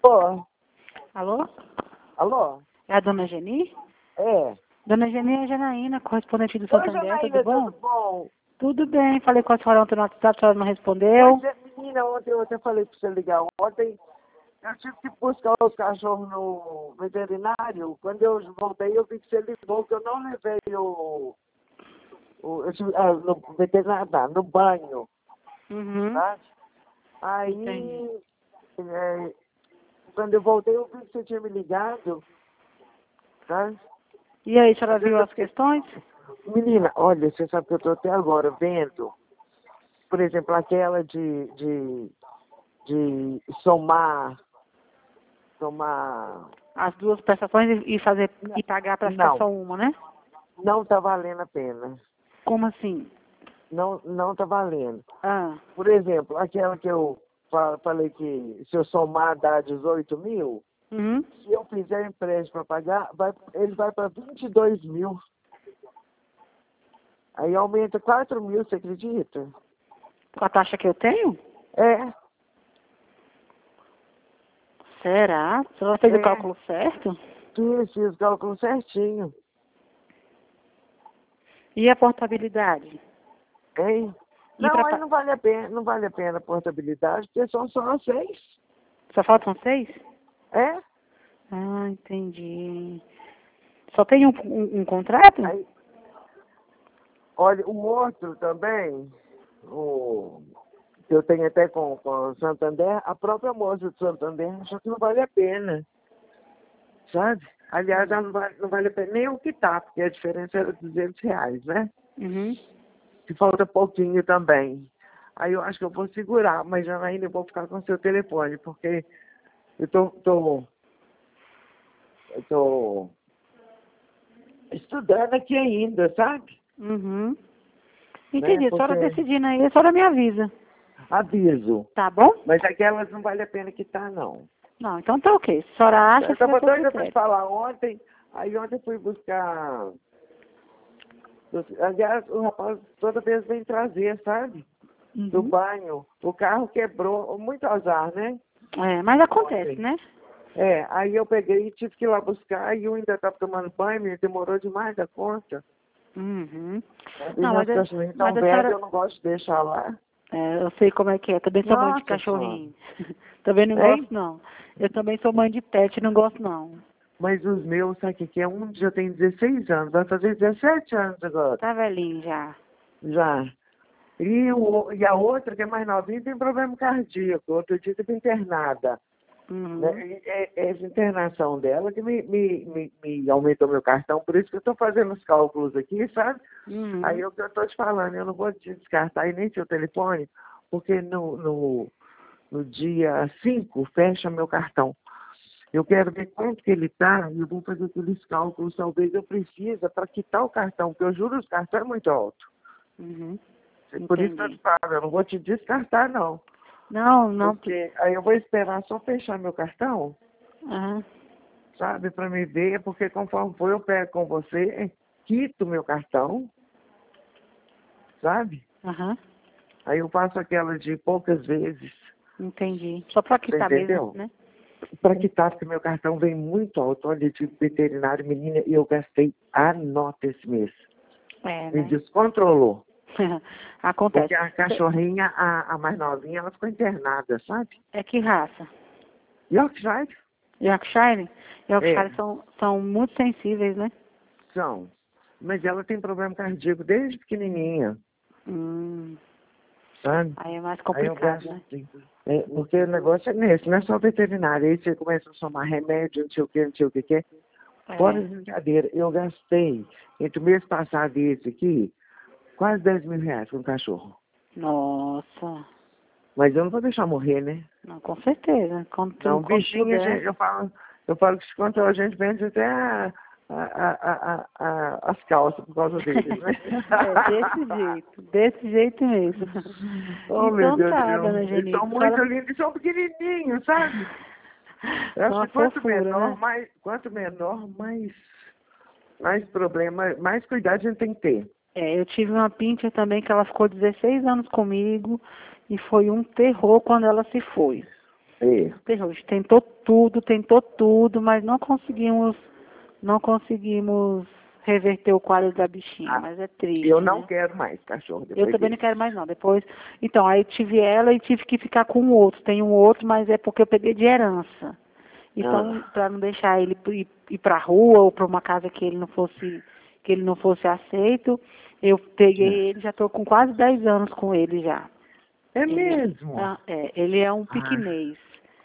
Alô? Alô? Alô? É a dona Geni? É. Dona Geni é a Janaína, correspondente do Oi, Santander, Janaína, tudo bom? tudo bom? Tudo bem, falei com a senhora ontem no WhatsApp, a senhora não respondeu. Pois é, menina, ontem eu até falei pra você ligar. Ontem eu tive que buscar os cachorros no veterinário. Quando eu voltei, eu vi que você ligou, que eu não levei no veterinário, não, no banho, Uhum. tá? Aí, Entendi. quando eu voltei, eu vi que você tinha me ligado, tá? E aí, a senhora viu as questões? Menina, olha, você sabe que eu tô até agora vendo, por exemplo, aquela de somar As duas prestações e fazer e pagar para ficar não, só uma, né? não tá valendo a pena. Como assim? Não tá valendo. Ah, Por exemplo, aquela que eu falei que se eu somar dá 18 mil, uhum. se eu fizer empréstimo para pagar, ele vai para 22 mil. Aí aumenta 4 mil, você acredita? Com a taxa que eu tenho? É, Será? A senhora fez o é. cálculo certo? Fiz o cálculo certinho. E a portabilidade? Hein? E Não, pra... aí não vale a pena a portabilidade, porque são só 6. Só faltam 6? É? Ah, entendi. Só tem um contrato? Aí, olha, o outro também, o que eu tenho até com o Santander, a própria moça do Santander achou que não vale a pena, sabe? Aliás, ela não vale a pena nem o que tá, porque a diferença era R$ 200, né? Uhum. Que falta pouquinho também. Aí eu acho que eu vou segurar, mas já ainda vou ficar com o seu telefone, porque eu tô estudando aqui ainda, sabe? Uhum. Né? Entendi. A senhora Porque decidindo aí, a senhora me avisa. aviso. Tá bom? Mas aquelas não vale a pena quitar, não. Não, então tá ok. Se a senhora acha, Eu fica a estava seu doida para te critério. falar ontem, aí ontem eu fui buscar. Aliás, o rapaz toda vez vem trazer, sabe? Do Uhum. banho. O carro quebrou, muito azar, né? É, mas acontece, Ontem. né? É, aí eu peguei e tive que ir lá buscar e eu ainda estava tomando banho, e demorou demais da conta. Uhum. E Não, meus cachorrinhos tão mas a velhos, senhora... eu não gosto de deixar lá. É, eu sei como é que é. Também sou mãe de Nossa Senhora. cachorrinho. Também não Hein? gosto, não. Eu também sou mãe de pet, não gosto, não. Mas os meus, sabe o que que é? Um já tem 16 anos, vai fazer 17 anos agora. Tá velhinho já. Já. E a outra, que é mais novinha, tem problema cardíaco. Outro dia teve internada. Né? Uhum. E essa internação dela que me aumentou meu cartão, por isso que eu estou fazendo os cálculos aqui, sabe? Aí Uhum. é o que eu estou te falando, eu não vou te descartar aí nem seu telefone, porque no dia 5 fecha meu cartão. Eu quero ver quanto que ele está e eu vou fazer aqueles cálculos, talvez eu precise para quitar o cartão, porque eu juro que o cartão é muito alto. Uhum. Por isso que eu Entendi. te falo, eu não vou te descartar, não. Não, não. Porque aí eu vou esperar só fechar meu cartão, Aham. sabe, para me ver, porque conforme for eu pego com você, quito meu cartão, sabe? Aham. Aí eu faço aquela de poucas vezes, Entendi. Só pra você quitar mesmo, entendeu? né? Para quitar, porque meu cartão vem muito alto. Olha, de veterinário, menina, e eu gastei a nota esse mês. É, Me né? descontrolou. Acontece. Porque a cachorrinha, a mais novinha, ela ficou internada, sabe? É que raça? Yorkshire? Yorkshire? É, Yorkshire são muito sensíveis, né? são. Mas ela tem problema cardíaco desde pequenininha, Hum, sabe? aí é mais Aí eu complicado, gasto né? assim. É, porque o negócio é nesse, não é só veterinário. Aí você começa a somar remédio, não sei o que, não sei o que é. Fora É. de brincadeira, eu gastei, entre o mês passado e esse aqui, quase R$ 10.000 com o cachorro. Nossa. Mas eu não vou deixar morrer, né? Não, com certeza. Não, Quando bichinho, puder. eu falo que quanto a gente vende até as calças por causa deles, né? É desse jeito mesmo. Oh, meu Então Deus do tá, céu. dona Eles são Geni. A muito senhora lindos e são pequenininhos, sabe? Eu são acho uma que fofura, né? quanto menor, mais problema, mais cuidado a gente tem que ter. É, eu tive uma pincher também que ela ficou 16 anos comigo e foi um terror quando ela se foi. É. Terror. A gente tentou tudo, mas não conseguimos reverter o quadro da bichinha, Ah, mas é triste, eu não né? quero mais cachorro Eu depois também não desse. quero mais não. Depois, então, aí eu tive ela e tive que ficar com o outro. Tem um outro, mas é porque eu peguei de herança. Então, Ah, para não deixar ele ir para a rua ou para uma casa que ele não fosse aceito, eu peguei ele, já estou com quase 10 anos com ele já. é Ele, mesmo? ele é um Ah, piquinês.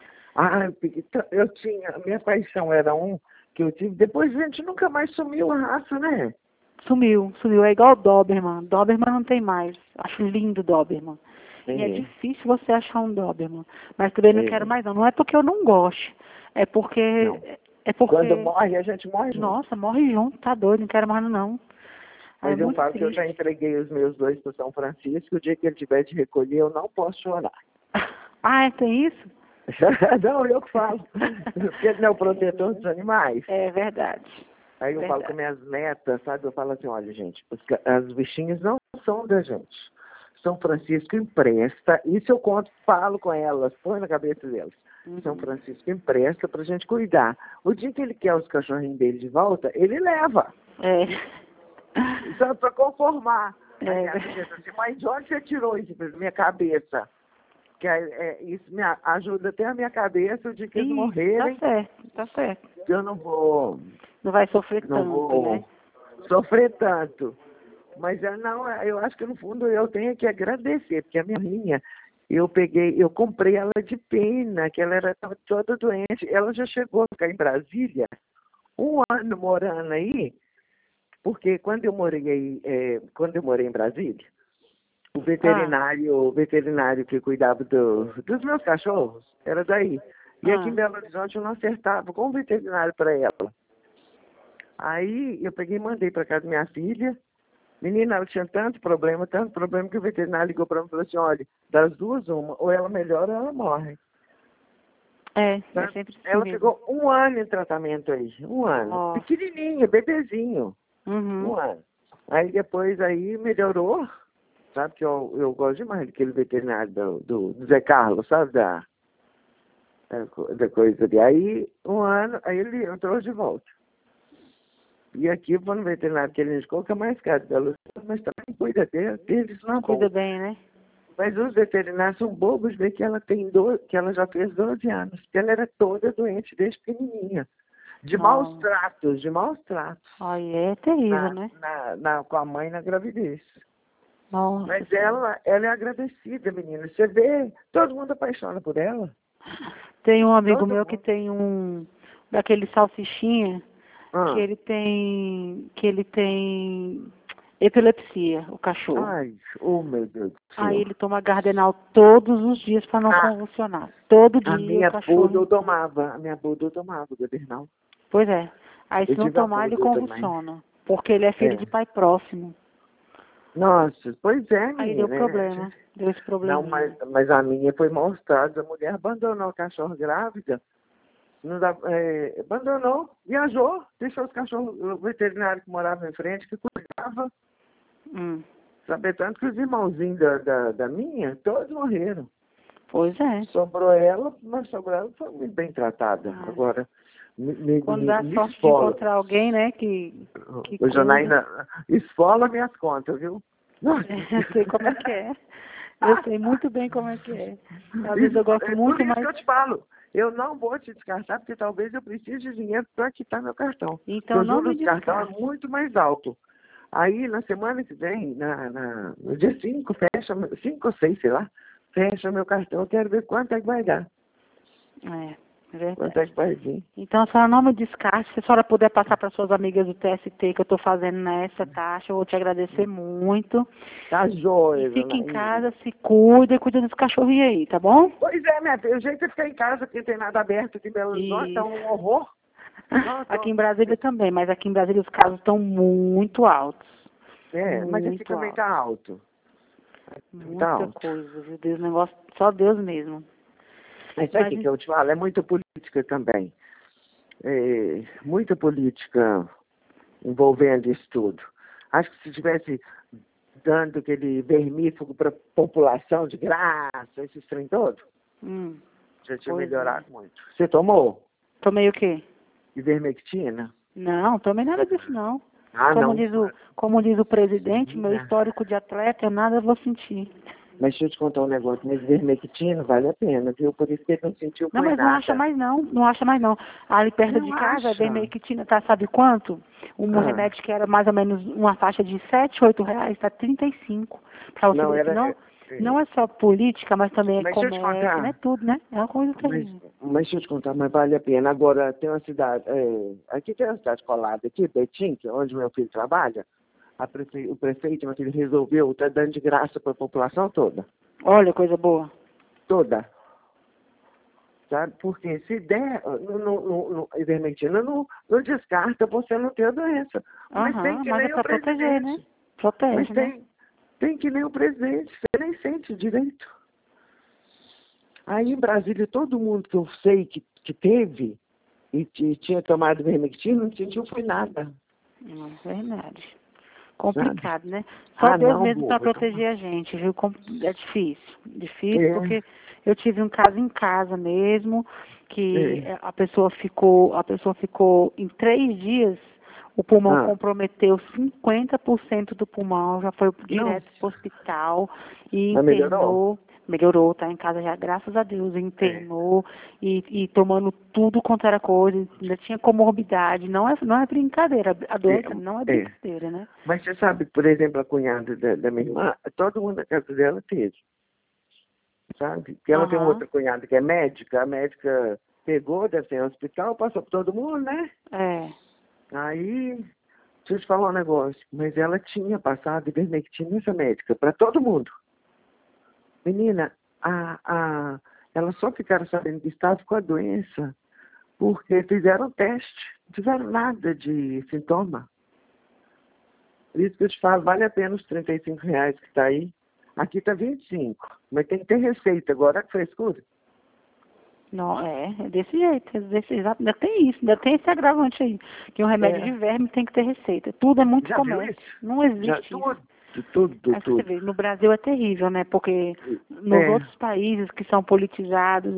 eu tinha, a minha paixão era um que eu tive, depois a gente nunca mais sumiu a raça, né? Sumiu. É igual o Doberman. Doberman não tem mais. Acho lindo o Doberman. E é É, difícil você achar um Doberman. Mas também não quero é, mais não. Não é porque eu não gosto. É não. porque. É Quando porque. morre, a gente morre junto. Nossa, morre junto, tá doido, não quero mais não. É Mas eu muito falo que eu já triste. entreguei os meus dois para São Francisco, o dia que ele tiver de recolher, eu não posso chorar. Ah, tem isso? Não, eu que falo. Porque ele não é o protetor dos animais. É verdade. Aí eu falo com Verdade. minhas netas, sabe? Eu falo assim, olha, gente, as bichinhas não são da gente. São Francisco empresta, isso eu conto, falo com elas, põe na cabeça delas. São Uhum. Francisco empresta pra gente cuidar. O dia que ele quer os cachorrinhos dele de volta, ele leva. É. Só para conformar. Aí minha filha É. disse assim, mãe, de onde você tirou isso da minha cabeça? Que isso me ajuda até a minha cabeça, o dia que eles Isso, tá morrerem, certo, tá certo. eu Não vai sofrer não tanto, né? vou sofrer tanto. Mas eu acho que no fundo eu tenho que agradecer, porque a minha, eu comprei ela de pena, que ela estava toda doente. Ela já chegou a ficar em Brasília, um ano morando aí, porque quando eu morei em Brasília, Ah, o veterinário que cuidava dos meus cachorros era daí. E aqui em ah. Belo Horizonte eu não acertava com o veterinário para ela. Aí eu peguei e mandei para casa da minha filha. Menina, ela tinha tanto problema, que o veterinário ligou para mim e falou assim, olha, das duas uma, ou ela melhora ou ela morre. É Tá? sempre assim Ela mesmo. ficou um ano em tratamento aí, um ano. Nossa. Pequenininha, bebezinho, um Uhum. ano. Aí depois aí melhorou, sabe que eu gosto demais daquele veterinário do Zé Carlos, sabe, da coisa ali. Aí um ano, aí ele entrou de volta. E aqui eu vou no veterinário que ele indicou, que é mais caro, mas também cuida deles na Cuida boa. bem, né? Mas os veterinários são bobos ver que ela que ela já fez 12 anos, que ela era toda doente desde pequenininha. De maus Não. tratos, de maus tratos. Ai, é terrível, né? Com a mãe na gravidez. Nossa Mas Senhora. ela é agradecida, menina. Você vê, todo mundo apaixona por ela. Tem um amigo Todo meu que mundo. tem daquele salsichinha Ah, que ele tem epilepsia, o cachorro. ai, oh meu Deus do Aí céu. ele toma Gardenal todos os dias para não Ah, convulsionar. Todo a dia o minha cachorro. poodle tomava, Godernal. Pois é. Aí Eu se não tive a tomar, ele poodle também. convulsiona. Porque ele é filho de É. pai próximo. Nossa, pois é, Aí deu menina. problema. Deu esse Não, probleminha. mas a minha foi mostrada. A mulher abandonou o cachorro grávida. Não dá, abandonou, viajou, deixou os cachorros, o veterinário que morava em frente, que cuidava. Hum. Sabe, tanto que os irmãozinhos da minha, todos morreram. Pois é. Sobrou ela, mas sobrou ela foi muito bem tratada. Ah, Agora, quando dá me sorte de esfola. encontrar alguém, né, que Ô, cuida. Janaína, esfola minhas contas, viu? Nossa Eu sei como é que é. Eu sei muito bem como é que é. Às vezes eu gosto É por muito, isso que mas. eu te falo. Eu não vou te descartar, porque talvez eu precise de dinheiro para quitar meu cartão. Porque Então o não juros me do cartão é descarte. muito mais alto. Aí, na semana que vem, no dia 5 fecha, 5 ou 6 sei lá, fecha meu cartão. Eu quero ver quanto é que vai dar. É Quanto é verdade. que vai vir. Então a senhora não me descarte. Se a senhora puder passar para suas amigas do TST que eu estou fazendo nessa taxa, eu vou te agradecer muito. Tá E joia, fique em Janaína. casa, se cuida e cuida dos cachorrinhos aí, tá bom? Pois é, minha filha. O jeito é ficar em casa, porque não tem nada aberto aqui em Belo Horizonte, tá E um horror. Não, aqui em Brasília também, mas aqui em Brasília os casos estão muito altos. mas aqui Muito também tá altos. alto. Tá Muita alto. coisa, viu? Deus, negócio, só Deus mesmo. Mas sabe o Mas que que eu te falo? É muita política também. Muita política envolvendo isso tudo. Acho que se tivesse dando aquele vermífugo para a população de graça, esse trem todo, hum, Já tinha Pois melhorado muito. Você tomou? Tomei o quê? Ivermectina? Não, tomei nada disso não. Ah, Como não. diz como diz o presidente, meu Menina. histórico de atleta, eu nada vou sentir. Mas deixa eu te contar um negócio. Mas ivermectina vale a pena, viu? Por isso que ele não sentiu Não, foi mas não acha nada. mais não, não acha mais não. Ali perto de Não casa, a acha? vermectina tá sabe quanto? Um Ah, remédio que era mais ou menos uma faixa de 7, 8 reais, tá 35. Pra você não, ver que era... não é só política, mas também é Mas deixa eu te comércio, né? contar. Tudo, né? É uma coisa Mas, terrível. mas deixa eu te contar, mas vale a pena. Agora, tem uma cidade... aqui tem uma cidade colada aqui, Betim, que é onde meu filho trabalha. O prefeito, meu filho, resolveu, tá dando de graça para a população toda. Olha, coisa boa. Toda. Sabe? Porque se der ivermectina, não descarta você não ter a doença. Mas tem Aham, que mas é nem o pra proteger, né? presidente. Mas Protege, né? tem que nem o presidente. Você nem sente direito. Aí em Brasília, todo mundo que eu sei que teve e tinha tomado ivermectina, não sentiu foi nada. Não, verdade. Sabe? Complicado, né? Só Ah, Deus não, mesmo para boba. proteger a gente, viu? É difícil. Difícil É, porque eu tive um caso em casa mesmo, que é. a pessoa ficou em 3 dias, o pulmão Ah, comprometeu 50% do pulmão, já foi não, direto para o hospital e mas melhorou. melhorou, tá em casa já, graças a Deus, É, internou e tomando tudo quanto era coisa, ainda tinha comorbidade, não é brincadeira, a doença não é é, é. brincadeira, né? Mas você sabe, por exemplo, a cunhada da minha irmã, todo mundo na casa dela teve, sabe? Porque ela tem uma Aham, outra cunhada que é médica, a médica pegou, deve ser no hospital, passou por todo mundo, né? é. Aí, deixa eu te falar um negócio, mas ela tinha passado ivermectina nessa médica, para todo mundo. Menina, elas só ficaram sabendo que estava com a doença porque fizeram teste, não fizeram nada de sintoma. Por isso que eu te falo, vale a pena os R$ 35 que está aí. Aqui está 25, mas tem que ter receita agora, que frescura. Não, é desse jeito, exato. Ainda tem isso, ainda tem esse agravante aí, que um remédio de É, verme tem que ter receita. Tudo é muito já viu comércio, isso? não Já, existe isso. tudo, tudo, Aí você tudo. vê, no Brasil é terrível, né? Porque nos É, outros países que são politizados,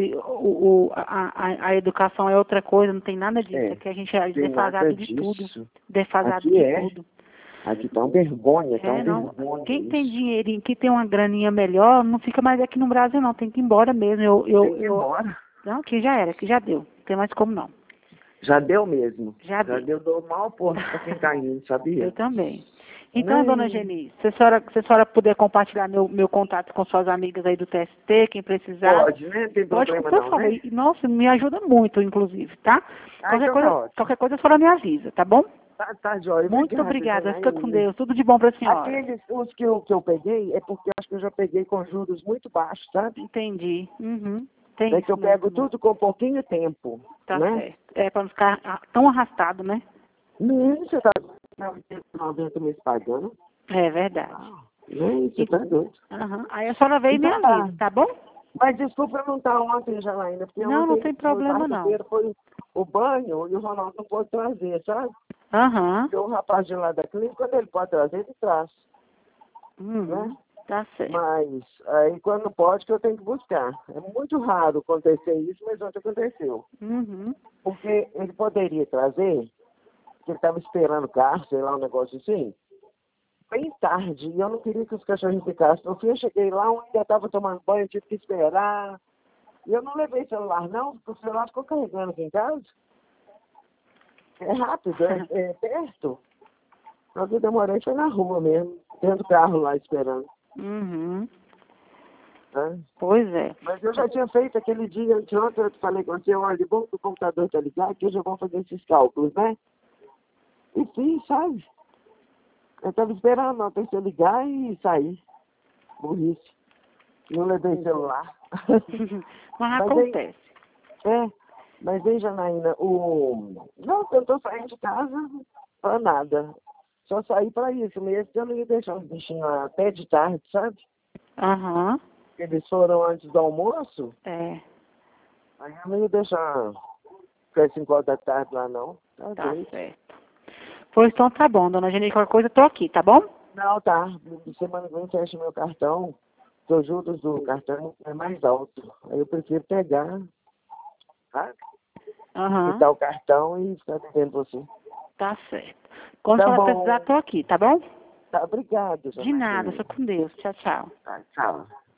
a educação é outra coisa, não tem nada disso. é, Aqui a gente é tem nada defasado de tudo. disso. Defasado Aqui de é, tudo. aqui tá uma vergonha, tá uma É, não. vergonha Quem tem isso. dinheirinho, que tem uma graninha melhor, não fica mais aqui no Brasil, não. Tem que ir embora mesmo. Tem que ir embora. Não, aqui já era, aqui já deu. Não tem mais como não. Já deu mesmo. Já Já deu. deu do mal porta para quem tá indo, Eu sabia? também. Então, dona Nem, Geni, se a senhora puder compartilhar meu contato com suas amigas aí do TST, quem precisar, pode, né? Não tem pode, problema por não, favor. né? E, nossa, me ajuda muito, inclusive, tá? Ah, então tá ótimo. Qualquer coisa a senhora me avisa, tá bom? Tá, jóia. Muito Obrigado, obrigada. Fica com Janaína. Deus. Tudo de bom para a senhora. Aqueles, os que eu peguei, é porque eu acho que eu já peguei com juros muito baixos, sabe? Entendi. Uhum. Tem É que eu isso mesmo, pego né? tudo com pouquinho tempo, Tá né? certo. É para não ficar tão arrastado, né? Nem você tá 90 mês pagando. É verdade. Ah, nem você E, tá doido. aham. Aí a senhora vem e me Então tá. avisa, tá bom? Mas desculpa eu não estar ontem já ainda, porque Não, não ontem, tem na problema não. quarta-feira, foi o banho e o Ronaldo não pôde trazer, sabe? Aham. Porque o rapaz de lá da clínica, quando ele pode trazer, ele traz, né? Uhum. Tá certo. Mas aí quando pode, que eu tenho que buscar. É muito raro acontecer isso, mas ontem aconteceu. Uhum. Porque ele poderia trazer, que ele estava esperando o carro, sei lá, um negócio assim, bem tarde, e eu não queria que os cachorrinhos ficassem. No fim, eu cheguei lá, um ainda estava tomando banho, eu tive que esperar. E eu não levei celular, não, porque o celular ficou carregando aqui em casa. É rápido, é perto. Mas eu demorei, foi na rua mesmo, tendo carro lá esperando. Uhum. Né? Pois é. Mas eu já tinha feito aquele dia, anteontem eu falei com você, olha, bom que o computador tá ligado, que eu já vou fazer esses cálculos, né? E fiz, sabe? Eu estava esperando a pessoa ligar e sair. Burrice. Não levei celular. Mas Mas aí, acontece. é, mas aí, Janaína, não, eu tô saindo de casa pra nada. Só saí pra isso mesmo, que eu não ia deixar os bichinhos lá até de tarde, sabe? Aham. Eles foram antes do almoço, É. aí eu não ia deixar até 5 horas da tarde lá, não. Tá Tá doido. certo. Pois então tá bom, dona Geni, qualquer coisa eu tô aqui, tá bom? Não, tá. Semana que vem fecha meu cartão. que os juros do cartão é mais alto. Aí eu prefiro pegar, tá? Aham. Quitar o cartão e ficar devendo você. Tá certo. Quando Tá a senhora bom. precisar, tô aqui, tá bom? Tá, obrigado, De nada, Marcinha. só com Deus. Tchau, tchau. Tá, tchau.